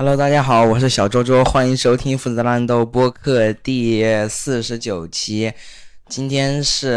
Hello，大家好，我是小周周，欢迎收听负责烂豆播客第49期。今天是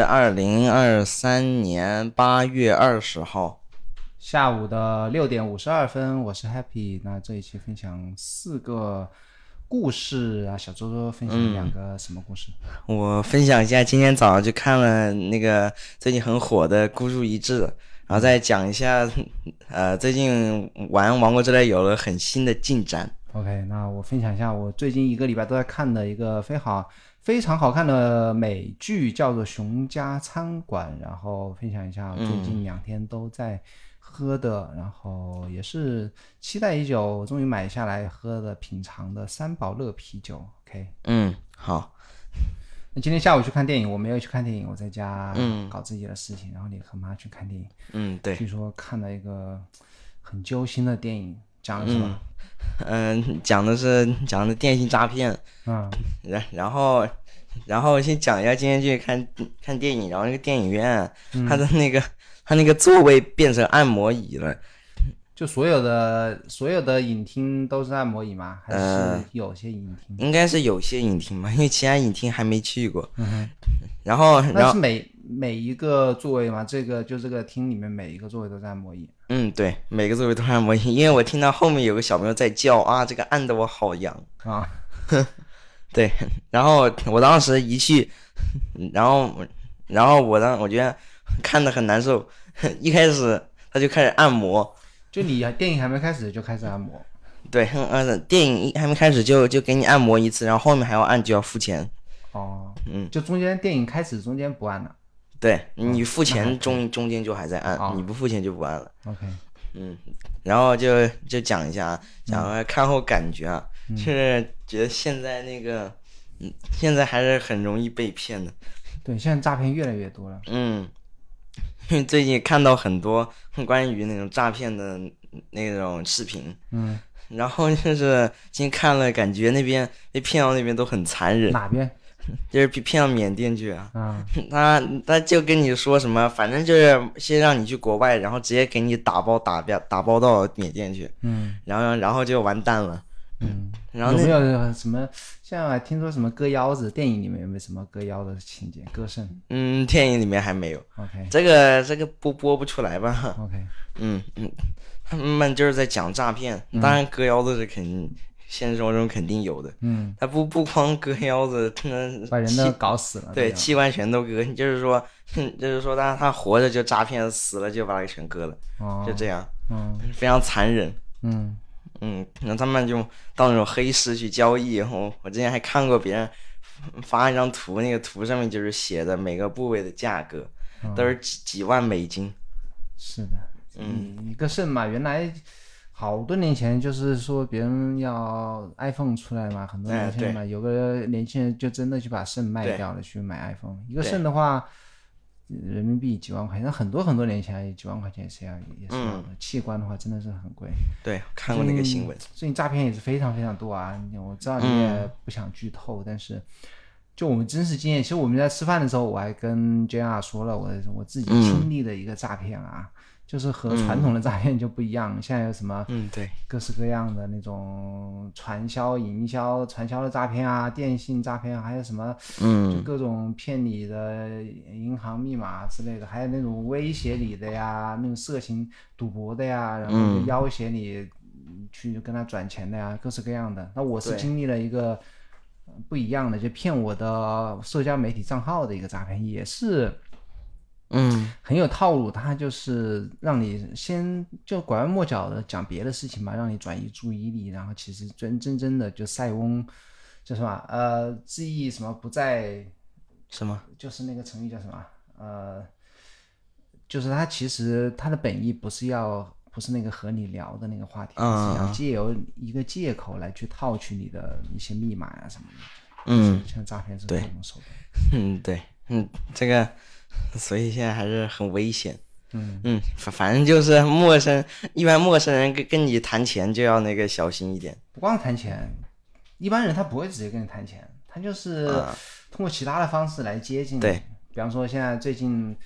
2023年8月20号下午的6点52分，我是 Happy。那这一期分享4个故事啊，小周周分享2个什么故事？ 我分享一下，今天早上就看了那个最近很火的孤注一掷，然后再讲一下最近玩王国之泪有了很新的进展。 OK， 那我分享一下我最近1个礼拜都在看的一个非常好看的美剧，叫做《熊家餐馆》，然后分享一下我最近2天都在喝的，然后也是期待已久，终于买下来喝的品尝的三宝乐啤酒。 OK， 好。 那今天下午去看电影，我没有去看电影，我在家搞自己的事情，然后你和妈去看电影。 对。 据说看了一个很揪心的电影，讲的什么？ 讲的电信诈骗。然后先讲一下今天去看电影，然后那个电影院它的那个座位变成按摩椅了。 就所有的影厅都是按摩椅吗？还是有些影厅？ 应该是有些影厅吧，因为其他影厅还没去过。然后那是每一个座位吗？这个厅里面每一个座位都是按摩椅？ 对，每个座位都是按摩椅。因为我听到后面有个小朋友在叫啊，这个按得我好痒啊。 对，然后我当时一去，然后我觉得看得很难受。一开始他就开始按摩。 就你电影还没开始就开始按摩？ 对，电影还没开始就给你按摩一次，然后后面还要按就要付钱。 就中间电影开始中间不按了？ 对，你付钱中间就还在按，你不付钱就不按了。 OK。 然后就讲一下，讲看后感觉啊，就是觉得现在现在还是很容易被骗的。 对，现在诈骗越来越多了。 因为最近看到很多关于那种诈骗的那种视频。然后就是今天看了，感觉那边被骗到那边都很残忍。 哪边？ 就是被骗到缅甸去啊。他就跟你说什么，反正就是先让你去国外，然后直接给你打包到缅甸去。然后就完蛋了。然后有没有什么？现在听说什么割腰子？电影里面有没有什么割腰的情节？割肾？ 电影里面还没有。 OK， 这个播不出来吧 ？OK。 他们就是在讲诈骗，当然割腰子是肯定，现实生活中肯定有的。他不光割腰子， 把人都搞死了。 对，器官全都割。就是说他活着就诈骗，死了就把他全割了。就这样。非常残忍。那他们就到那种黑市去交易。我之前还看过别人发一张图，那个图上面就是写的每个部位的价格，都是几万美金。 是的。一个肾嘛，原来好多年前就是说别人要 iPhone 出来嘛，很多年前嘛，有个年轻人就真的去把肾卖掉了去买 iPhone。一个肾的话，人民币几万块钱，很多年前几万块钱也是要的。器官的话真的是很贵。 对，看过那个新闻。 最近诈骗也是非常非常多啊。我知道你也不想剧透，但是就我们真实经验，其实我们在吃饭的时候，我还跟 JR 说了我自己经历的一个诈骗啊。就是和传统的诈骗就不一样。现在有什么对， 各式各样的那种传销的诈骗啊，电信诈骗啊，还有什么就各种骗你的银行密码之类的，还有那种威胁你的呀，那种色情赌博的呀，然后就要挟你去跟他转钱的呀，各式各样的。那我是经历了一个不一样的，就骗我的社交媒体账号的一个诈骗，也是很有套路。他就是让你先就拐弯抹角的讲别的事情嘛，让你转移注意力，然后其实真的就塞翁叫什么知意什么不在什么， 就是那个成语叫什么就是他其实他的本意不是那个和你聊的那个话题，是想借由一个借口来去套取你的一些密码啊什么的。现在诈骗是各种手段。 对。这个所以现在还是很危险。反正就是一般陌生人跟你谈钱就要那个小心一点。 不光谈钱，一般人他不会直接跟你谈钱，他就是通过其他的方式来接近你。 对， 比方说现在最近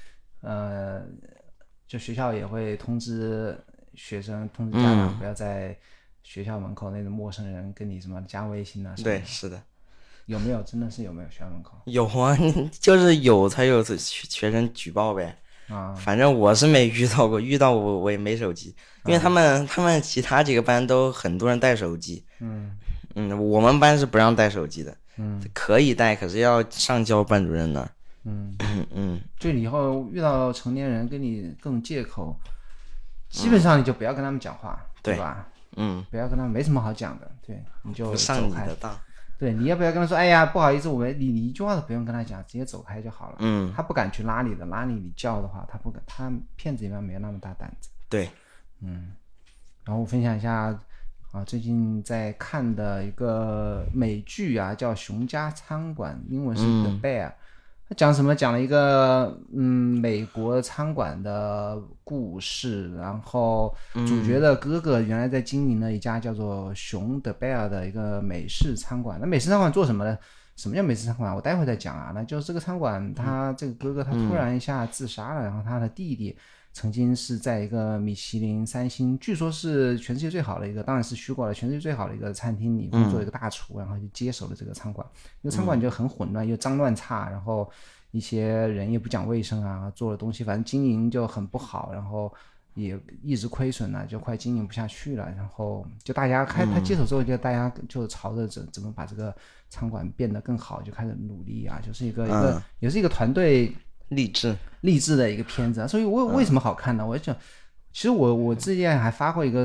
就学校也会通知学生通知家长不要在学校门口那种陌生人跟你什么加微信啊什么的？ 对，是的。 有没有？真的是有没有学校门口？ 有啊，就是有才有学生举报呗。反正我是没遇到过，遇到我也没手机，因为他们其他几个班都很多人带手机。我们班是不让带手机的。可以带，可是要上交班主任那儿。 就你以后遇到成年人跟你各种借口，基本上你就不要跟他们讲话，对吧？不要跟他们，没什么好讲的，对，你就不上你的当。 对，你要不要跟他说？哎呀，不好意思，你一句话都不用跟他讲，直接走开就好了。他不敢去拉你的，拉你叫的话，他不敢，他骗子一般没有那么大胆子。 对， 然后我分享一下最近在看的一个美剧啊，叫《熊家餐馆》，英文是 The Bear。他讲什么？讲了一个美国餐馆的故事，然后主角的哥哥原来在经营了一家叫做熊 The Bear 的一个美式餐馆。那美式餐馆做什么呢？什么叫美式餐馆？我待会再讲啊。那就是这个餐馆，他这个哥哥他突然一下自杀了，然后他的弟弟曾经是在一个米其林3星，据说是全世界最好的一个，当然是虚构的，全世界最好的一个餐厅里工作一个大厨，然后就接手了这个餐馆。这个餐馆就很混乱，又脏乱差，然后一些人也不讲卫生啊，做的东西反正经营就很不好，然后也一直亏损了，就快经营不下去了。然后就大家他接手之后，就大家就朝着怎么把这个餐馆变得更好就开始努力啊，就是一个也是一个团队励志的一个片子。所以为什么好看呢？我就其实我之前还发过一个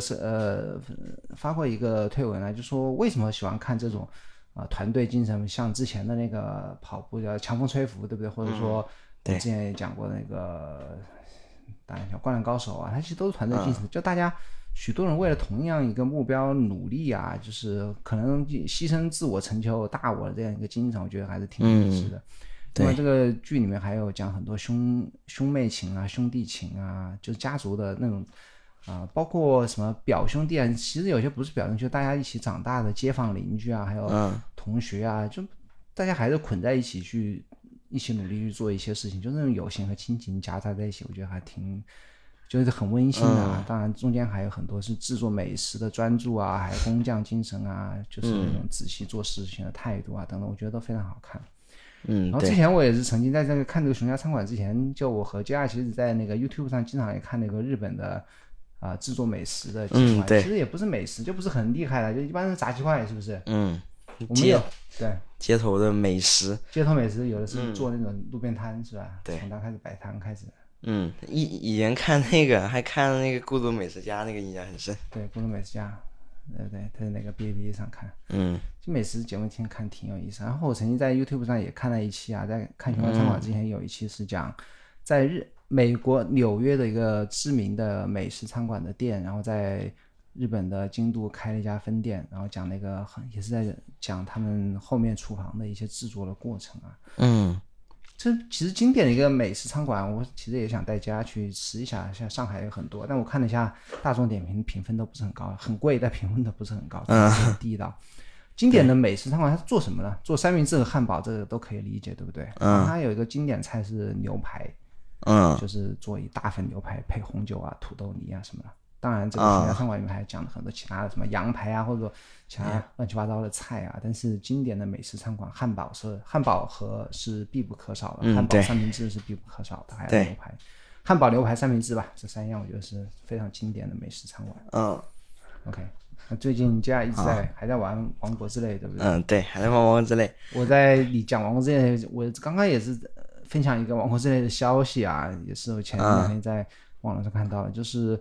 推文呢，就说为什么喜欢看这种团队精神，像之前的那个跑步叫强风吹拂，对不对？或者说我之前也讲过那个当然像灌篮高手啊，它其实都是团队精神，就大家许多人为了同样一个目标努力啊，就是可能牺牲自我成就大我的这样一个精神，我觉得还是挺励志的。那么这个剧里面还有讲很多兄妹情啊、兄弟情啊，就是家族的那种包括什么表兄弟啊，其实有些不是表兄弟，就大家一起长大的街坊邻居啊，还有同学啊，就大家还是捆在一起一起努力去做一些事情，就那种友情和亲情夹杂在一起，我觉得还就是很温馨的当然中间还有很多是制作美食的专注啊，还有工匠精神啊，就是那种仔细做事情的态度啊等等，我觉得都非常好看。然后之前我也是曾经在这个看这个熊家餐馆之前，就我和JR其实在那个 YouTube 上经常也看那个日本的制作美食的计划，其实也不是美食，就不是很厉害的，就一般是炸鸡块，是不是？我们有对街头的美食， 街头美食有的是做那种路边摊，是吧？对，从他开始摆摊开始。 以前看那个还看那个《孤独美食家》，那个印象很深。 对，《孤独美食家》。对，他在那个哔哩哔哩上看，就美食节目看挺有意思。然后我曾经在 YouTube 上也看了一期啊，在看熊家餐馆之前有一期是讲在美国纽约的一个知名的美食餐馆的店，然后在日本的京都开了一家分店，然后讲那个也是在讲他们后面厨房的一些制作的过程啊。这其实经典的一个美食餐馆，我其实也想带大家去吃一下，像上海有很多，但我看了一下大众点评评分都不是很高，很贵，但评分都不是很高，很地道。经典的美食餐馆它做什么呢？做三明治和汉堡，这个都可以理解，对不对？它有一个经典菜是牛排，就是做一大份牛排配红酒啊、土豆泥啊什么的。当然这个熊家餐馆里面还讲了很多其他的什么羊排啊，或者说其他乱七八糟的菜啊，但是经典的美食餐馆汉堡盒是必不可少的，汉堡三明治是必不可少的，还有牛排，汉堡牛排三明治吧，这三样我觉得是非常经典的美食餐馆。OK， 那最近家一直还在玩王国之泪，对不对？ 对，还在玩王国之泪。 我在你讲王国之泪，我刚刚也是分享一个王国之泪的消息啊，也是我前2天在网络上看到的，就是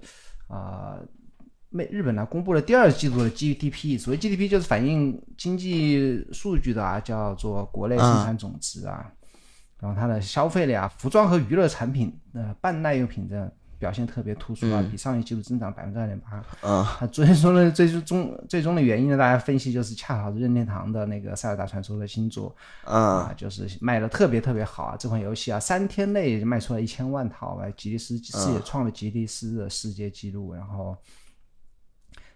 日本呢公布了第2季度的 GDP， 所谓 GDP 就是反映经济数据的叫做国内生产总值啊。然后它的消费量服装和娱乐产品半耐用品的表现特别突出啊，比上一季度增长 2.8%。它最终的最终的原因呢，大家分析就是恰好是任天堂的那个塞尔达传说的新作就是卖的特别特别好啊，这款游戏3天内卖出了1000万套，吉尼斯也创了吉尼斯的世界纪录。然后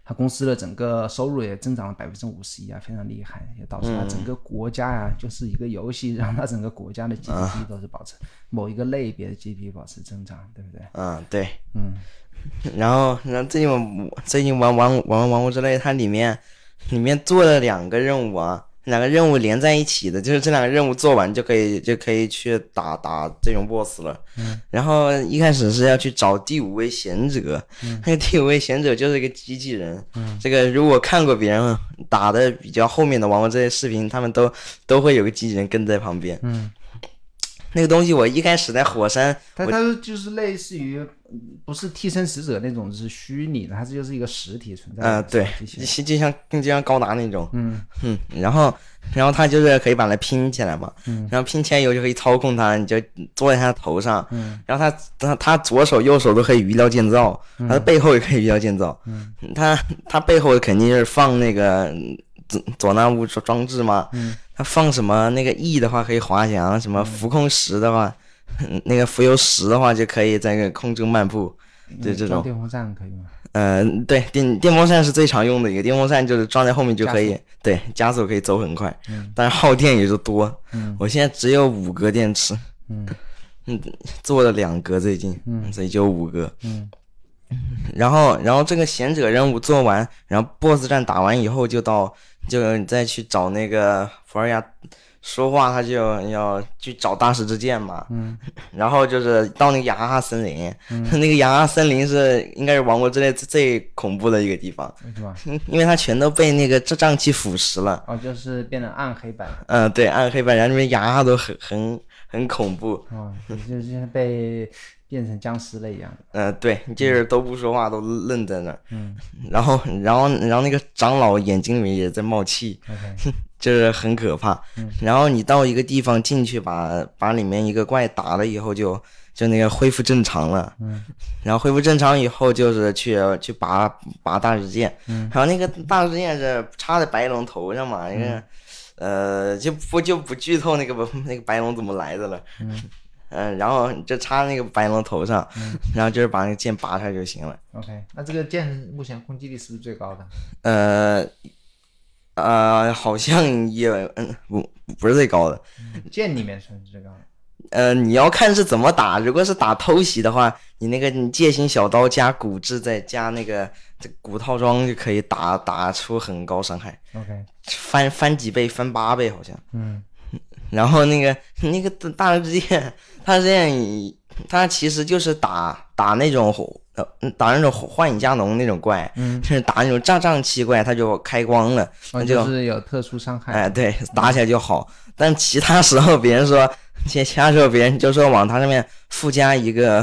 他公司的整个收入也增长了51%啊，非常厉害，也导致他整个国家呀，就是一个游戏让他整个国家的 GDP 都是保持某一个类别的 GDP 保持增长，对不对？ 对，然后最近玩王国之泪，它里面做了2个任务啊。2个任务连在一起的，就是这2个任务做完就可以去打这种 boss 了。然后一开始是要去找第5位贤者，那个第5位贤者就是一个机器人。这个如果看过别人打的比较后面的王国这些视频，他们都会有个机器人跟在旁边。那个东西我一开始在火山， 它就是类似于不是替身使者那种是虚拟的，它就是一个实体存在。 对，就像高达那种。然后它就是可以把它拼起来嘛。然后拼起来以后就可以操控它，你就坐在它头上。然后它左手右手都可以鱼料建造，它的背后也可以鱼料建造。它背后肯定是放那个佐纳物装置嘛。它放什么那个 E 的话可以滑翔，什么浮空石的话，那个浮游石的话就可以在那个空中漫步，就这种。 电风扇可以吗？ 对，电风扇是最常用的一个，电风扇就是装在后面就可以，对，加速可以走很快，但是耗电也就多。我现在只有5个电池，做了2个最近，所以就5个。然后这个贤者任务做完，然后 BOSS 战打完以后就再去找那个弗尔雅说话，他就要去找大师之剑嘛。然后就是到那个雅哈哈森林，那个雅哈哈森林应该是王国之泪最恐怖的一个地方。 为什么？ 因为它全都被那个瘴气腐蚀了。 就是变成暗黑版。 对，暗黑版，然后那边雅哈哈都很恐怖。 就是被变成僵尸了一样。 对，就是都不说话，都愣在那儿。然后那个长老眼睛里面也在冒气，就是很可怕。然后你到一个地方进去把里面一个怪打了以后就那个恢复正常了。然后恢复正常以后就是去拔大支箭。然后那个大支箭是插在白龙头上嘛，那个就不剧透那个白龙怎么来的了。然后就插那个白龙头上，然后就是把那个剑拔出来就行了。 OK， 那这个剑目前攻击力是不是最高的？好像也不是最高的。 剑里面算是最高的。 你要看是怎么打。如果是打偷袭的话，你戒心小刀加骨质再加那个骨套装就可以打出很高伤害。 OK， 翻几倍，翻8倍好像。然后那个大之剑，它其实就是打那种幻影加农那种怪，就是打那种瘴气怪，它就开光了， 就是有特殊伤害。 对，打起来就好。但其他时候别人就说往它上面附加一个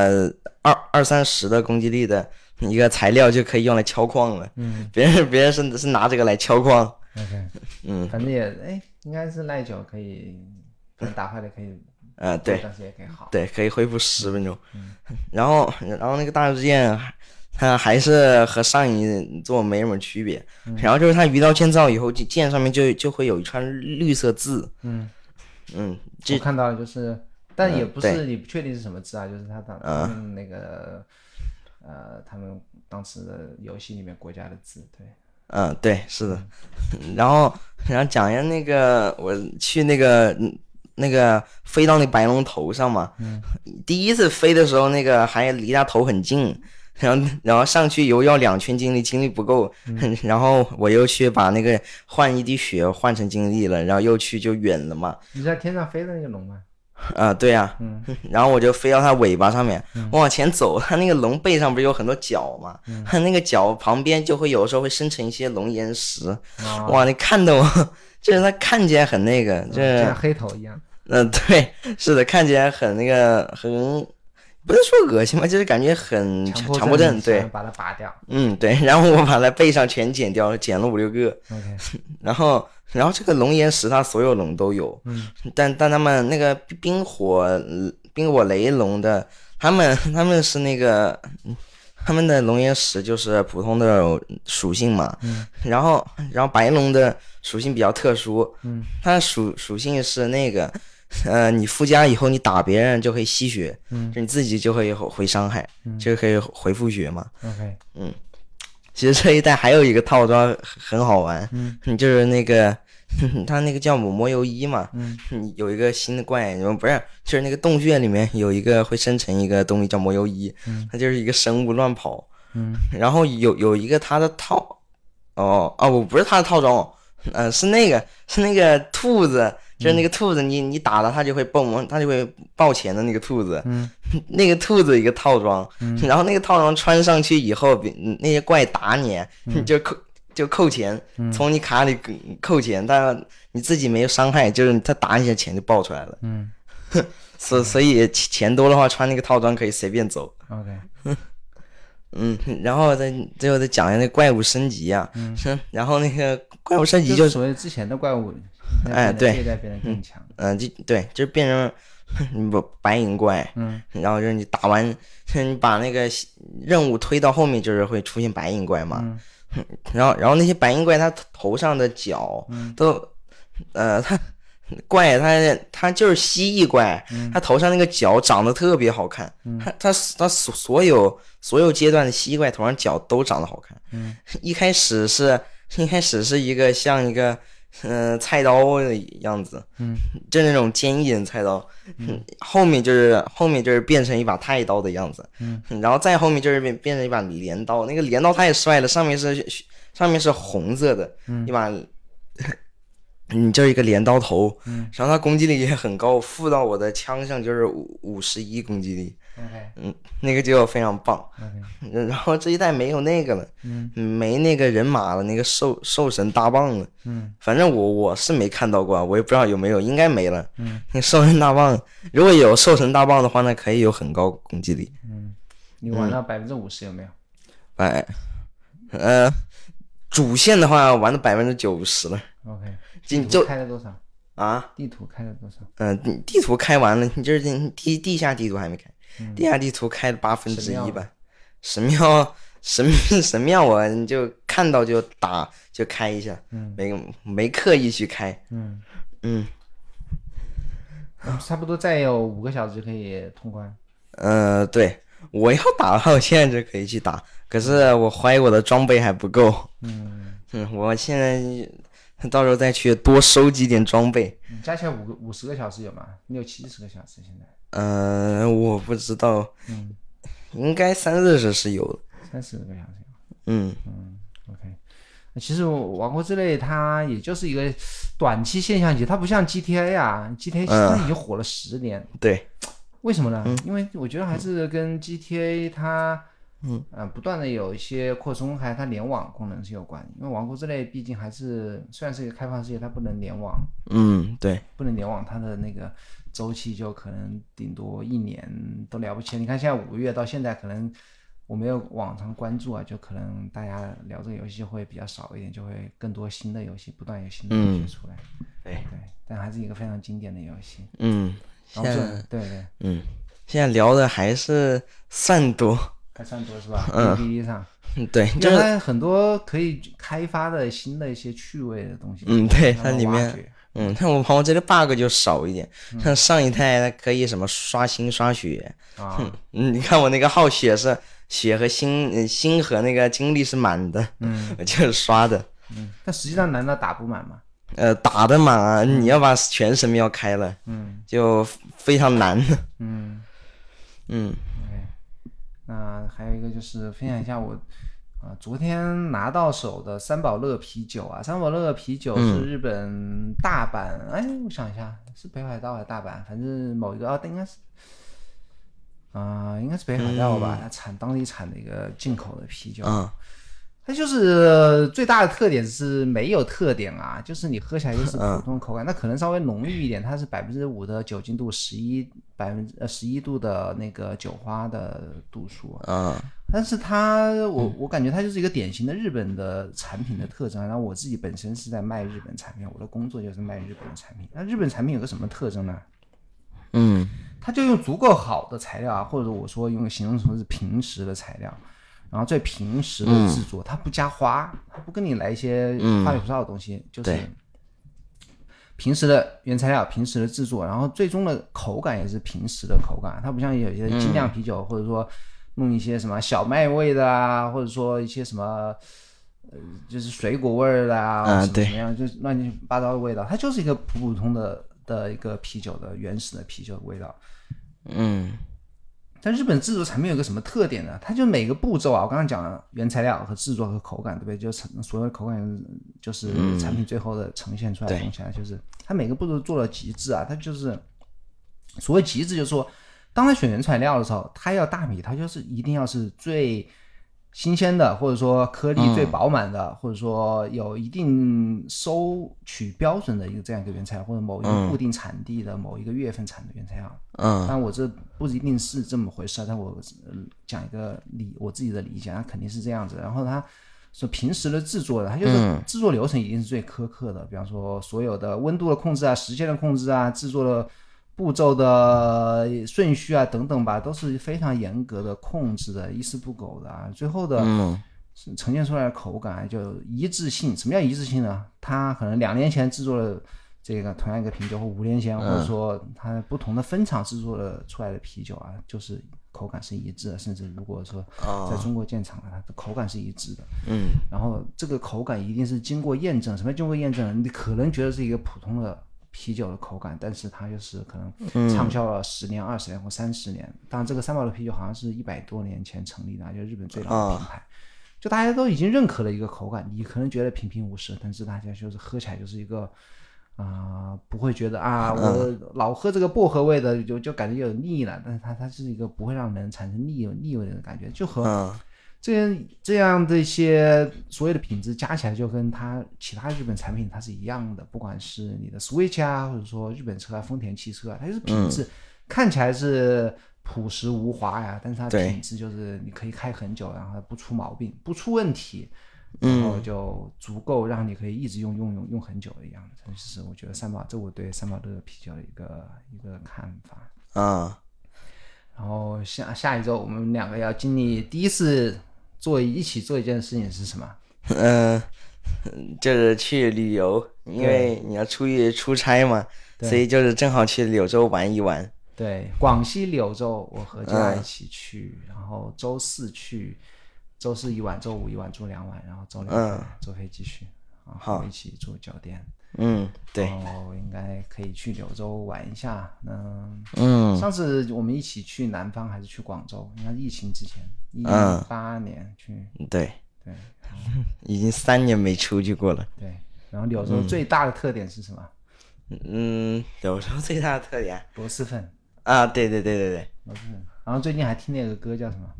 20-30的攻击力的一个材料就可以用来敲矿了。别人是拿这个来敲矿。 OK， 反正也应该是耐久，可以打坏的可以。 对， 但是也可以好。 对，可以恢复10分钟。然后那个大支箭，它还是和上一座没什么区别。然后就是它鱼刀建造以后，剑上面就会有一串绿色字。 我看到就是，但也不是你不确定是什么字啊，就是他们那个他们当时的游戏里面国家的字，对。 对，是的。然后讲一下那个我去那个飞到那白龙头上嘛。第一次飞的时候，那个还离他头很近，然后上去又要2圈精力不够。然后我又去把那个换一滴血换成精力了，然后又去就远了嘛。 你在天上飞的那个龙吗？ 对啊。然后我就飞到它尾巴上面，往前走，它那个龙背上不是有很多角嘛？它那个角旁边就会有时候会生成一些龙岩石。哇，你看得我就是它看起来很那个，就是像黑头一样。 对，是的，看起来很那个很不是说恶心嘛，就是感觉很强迫症。对， 把它拔掉。 对，然后我把它背上全剪掉，剪了5-6个。 OK， 然后这个龙岩石它所有龙都有。但他们那个冰火雷龙的，他们是那个他们的龙岩石就是普通的属性嘛。然后白龙的属性比较特殊。它的属性是那个你附加以后你打别人就可以吸血，就你自己就可以回伤害，就可以回复血嘛。 OK， 其实这一代还有一个套装很好玩，就是那个它那个叫魔游一嘛，有一个新的怪，不是，就是那个洞穴里面有一个会生成一个东西叫魔游一，它就是一个生物乱跑，然后有一个它的我不是它的套装，是那个兔子。就是那个兔子，你打了它就会蹦，它就会爆钱的那个兔子，那个兔子一个套装，然后那个套装穿上去以后，那些怪打你，就扣钱，从你卡里扣钱，但你自己没有伤害，就是他打你一下钱就爆出来了，所以钱多的话穿那个套装可以随便走。 OK。 然后最后再讲一下那怪物升级啊，然后那个怪物升级就是所谓之前的怪物。 对， 现在变得更强。 就变成白银怪，然后就是你打完，你把那个任务推到后面，就是会出现白银怪嘛，然后那些白银怪它头上的角都，它就是蜥蜴怪，它头上那个角长得特别好看，它所有阶段的蜥蜴怪头上角都长得好看，一开始是一个像一个菜刀的样子，就那种坚硬的菜刀，后面就是变成一把太刀的样子，然后再后面就是变成一把镰刀，那个镰刀太帅了，上面是红色的，一把。就是一个镰刀头，然后它攻击力也很高，附到我的枪上就是51攻击力，那个就非常棒。然后这一代没有那个了，没那个人马了，那个兽神大棒了，反正我是没看到过，我也不知道有没有，应该没了。那兽神大棒如果有兽神大棒的话，那可以有很高攻击力。 你玩到50%有没有？ 主线的话玩到90%了。 OK。地图开了多少啊？ 地图开了多少？ 地图开完了，你就是地下地图还没开，地下地图开了1/8吧。神庙我就看到就打就开一下，没刻意去开。 差不多再有5个小时就可以通关。 对，我要打的话，我现在就可以去打，可是我怀疑我的装备还不够。我现在。到时候再去多收集点装备。 加起来50个小时有吗？你有70个小时现在？ 我不知道。应该30是有的。 30个小时有。OK。其实王国之泪它也就是一个短期现象级，它不像 GTA 啊 ，GTA 它已经火了10年。 对。 为什么呢？因为我觉得还是跟 GTA 它。不断的有一些扩充，还有它联网功能是有关。因为王国之泪毕竟还是虽然是一个开放世界，它不能联网。 对， 不能联网，它的那个周期就可能顶多1年都了不起。你看现在5月到现在，可能我没有网上关注啊，就可能大家聊这个游戏就会比较少一点，就会更多新的游戏，不断有新的游戏出来。对，但还是一个非常经典的游戏。 现在对， 现在聊的还是算多。 还算多是吧？PPT 上， 对， 就是它很多可以开发的新的一些趣味的东西。 对，它里面，像我朋友这个 bug 就少一点，像上一代它可以什么刷新刷血你看我那个号血和心和那个精力是满的，我就是刷的。 但实际上难道打不满吗？ 打得满啊，你要把全神庙开了，就非常难。 那还有一个就是分享一下我昨天拿到手的三宝乐啤酒啊。三宝乐啤酒是日本大阪，我想一下是北海道还是大阪，反正某一个应该是北海道吧，它当地产的一个进口的啤酒。它就是最大的特点是没有特点啊，就是你喝起来就是普通口感，那可能稍微浓郁一点，它是5%的酒精度，11度的那个酒花的度数但是我感觉它就是一个典型的日本的产品的特征。然后我自己本身是在卖日本产品，我的工作就是卖日本的产品。那日本产品有个什么特征呢？它就用足够好的材料或者我说用个形容词是平实的材料。然后最平实的制作，它不加花，它不跟你来一些花里胡哨的东西，就是平时的原材料，平时的制作，然后最终的口感也是平时的口感。它不像有些精酿啤酒或者说弄一些什么小麦味的啊，或者说一些什么就是水果味儿的啊，什么样就乱七八糟的味道，它就是一个普普通的一个啤酒的原始的啤酒的味道。但日本制作产品有个什么特点呢？它就每个步骤啊，我刚刚讲了原材料和制作和口感，对不对？就所有的口感就是产品最后的呈现出来的东西啊，就是它每个步骤做了极致啊。它就是所谓极致，就是说，当它选原材料的时候，它要大米，它就是一定要是最新鲜的，或者说颗粒最饱满的，或者说有一定收取标准的一个这样一个原材料，或者某一个固定产地的某一个月份产的原材料。但我这不一定是这么回事，但我讲一个我自己的理解，它肯定是这样子。然后它说平时的制作的，它就是制作流程一定是最苛刻的，比方说所有的温度的控制啊、时间的控制啊、制作的步骤的顺序啊等等吧，都是非常严格的控制的，一丝不苟的啊。最后的呈现出来的口感就一致性。什么叫一致性呢？它可能2年前制作的这个同样一个啤酒，或5年前，或者说它不同的分厂制作的出来的啤酒啊，就是口感是一致的，甚至如果说在中国建厂它的口感是一致的。然后这个口感一定是经过验证。什么叫经过验证？你可能觉得是一个普通的啤酒的口感，但是它就是可能畅销了10年、20年或30年。当然，这个三宝的啤酒好像是100多年前成立的，就日本最老的品牌。就大家都已经认可了一个口感，你可能觉得平平无奇，但是大家就是喝起来就是一个不会觉得我老喝这个薄荷味的就感觉有腻了，但是它是一个不会让人产生腻味的感觉，就和这样的一些所有的品质加起来，就跟它其他日本产品它是一样的，不管是你的 Switch 啊，或者说日本车啊、丰田汽车啊，它就是品质看起来是朴实无华呀，但是它品质就是你可以开很久，然后它不出毛病、不出问题，然后就足够让你可以一直用很久的一样的。这是我觉得这我对三宝乐啤酒的一个看法。然后下一周我们2个要经历第一次一起做一件事情是什么？ 就是去旅游，因为你要出去出差嘛，所以就是正好去柳州玩一玩。 对，广西柳州，我和家一起去，然后周4去，周4一晚，周5一晚住2晚，然后周6坐飞机去，然后一起住酒店。 对， 然后应该可以去柳州玩一下。上次我们一起去南方还是去广州？应该是疫情之前，18年去。 对，已经3年没出去过了。 对，然后柳州最大的特点是什么？ 柳州最大的特点螺蛳粉。 对， 螺蛳粉。然后最近还听那个歌叫什么？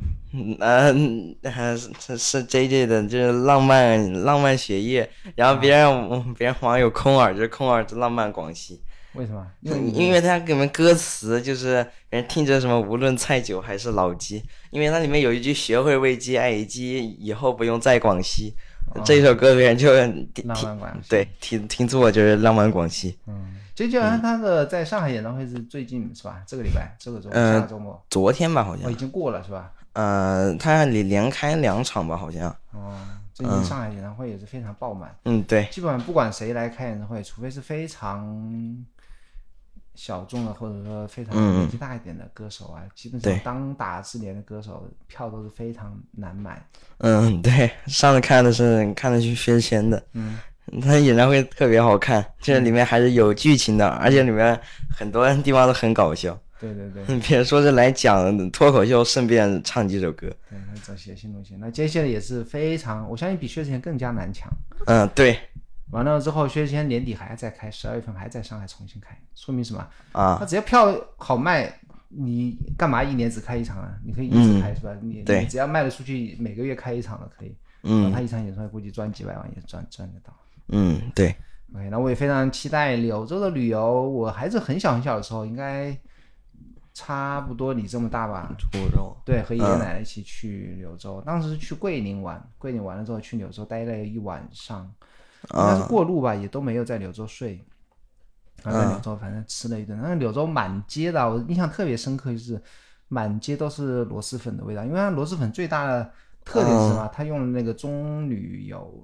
是 JJ 的，就是浪漫雪夜。然后别人网友空耳，就是空耳浪漫广西。 为什么？ 因为它里面歌词就是人听着什么无论菜酒还是老鸡，因为它里面有一句学会喂鸡爱鸡，以后不用在广西。这首歌别人就浪漫广西。 对，听错就是浪漫广西。 JJ 他的在上海演唱会是最近是吧？这个礼拜，这个下个周末。 昨天吧，好像。 已经过了是吧？ 他连开2场吧，好像。 最近上海演唱会也是非常爆满。 对。 基本上不管谁来开演唱会，除非是非常小众的，或者说非常年纪大一点的歌手啊，基本上当打之年的歌手票都是非常难买。 对，上次看的去薛谦的。他演唱会特别好看，这里面还是有剧情的，而且里面很多地方都很搞笑。 对， 别说是来讲脱口秀，顺便唱几首歌。 对，那走谐星路线，那接下来也是非常，我相信比薛之谦更加难抢。 对。 完了之后，薛之谦年底还在开，12月份还在上海重新开，说明什么？他只要票好卖，你干嘛1年只开1场啊？你可以一直开是吧？你只要卖得出去，每个月开1场的可以。他一场演唱会估计赚几百万也赚得到。 对。 OK， 那我也非常期待柳州的旅游。我还是很小的时候，应该差不多你这么大吧。对，和爷爷奶奶一起去柳州，当时去桂林玩，桂林完了之后去柳州待了1晚上，应该是过路吧，也都没有在柳州睡。然后在柳州反正吃了一顿，那柳州满街的，我印象特别深刻，就是满街都是螺蛳粉的味道，因为它螺蛳粉最大的特点是什么？它用了那个棕榈油，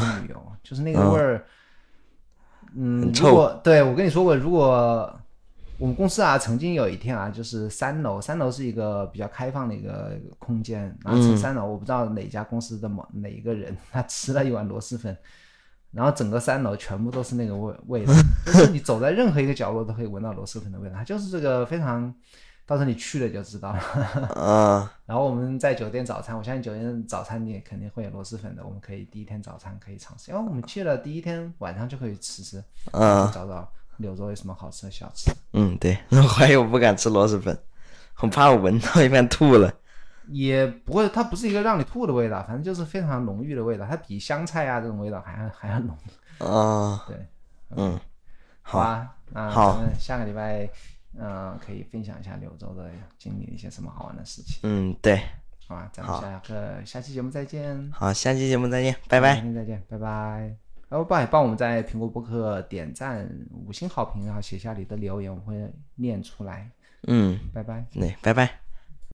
就是那个味儿。如果对我跟你说过，如果我们公司啊，曾经有一天啊，就是3楼是一个比较开放的一个空间，然后3楼我不知道哪家公司的哪一个人，他吃了一碗螺蛳粉，然后整个3楼全部都是那个味道，就是你走在任何一个角落都可以闻到螺蛳粉的味道，它就是这个非常。到时候你去了就知道了。然后我们在酒店早餐，我相信酒店早餐你也肯定会有螺蛳粉的，我们可以第一天早餐可以尝试，因为我们去了第一天晚上就可以吃，找找柳州有什么好吃的小吃。 对，我还有不敢吃螺蛳粉，我怕我闻到一半吐了。 也不会，它不是一个让你吐的味道，反正就是非常浓郁的味道，它比香菜啊这种味道还要浓。 对， 好啊， 好， 咱们下个礼拜。可以分享一下柳州的经历一些什么好玩的事情。 对， 好吧，咱们下期节目再见。 好，下期节目再见，拜拜。 下期再见，拜拜。帮我们在苹果播客点赞、5星好评，然后写下你的留言，我会念出来。 拜拜。对，拜拜。